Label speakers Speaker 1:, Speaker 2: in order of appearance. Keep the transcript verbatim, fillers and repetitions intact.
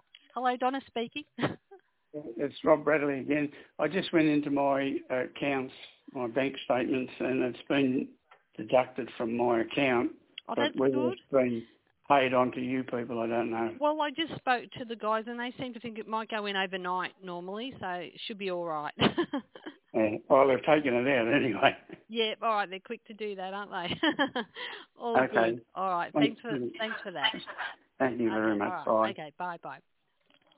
Speaker 1: Hello, Donna speaking.
Speaker 2: It's Rob Bradley again. I just went into my uh, accounts, my bank statements, and it's been deducted from my account.
Speaker 1: Oh,
Speaker 2: But
Speaker 1: that's
Speaker 2: whether
Speaker 1: good.
Speaker 2: it's been paid on to you people, I don't know.
Speaker 1: Well, I just spoke to the guys, and they seem to think it might go in overnight normally, so it should be all right.
Speaker 2: Yeah, well, they've taken it out anyway.
Speaker 1: Yeah, all right. They're quick to do that, aren't they? All
Speaker 2: Okay.
Speaker 1: good. All right.
Speaker 2: Thanks.
Speaker 1: Thanks for thanks for that.
Speaker 2: Thank you very
Speaker 1: Okay.
Speaker 2: much.
Speaker 1: All right.
Speaker 2: Bye.
Speaker 1: Okay. Bye. Bye.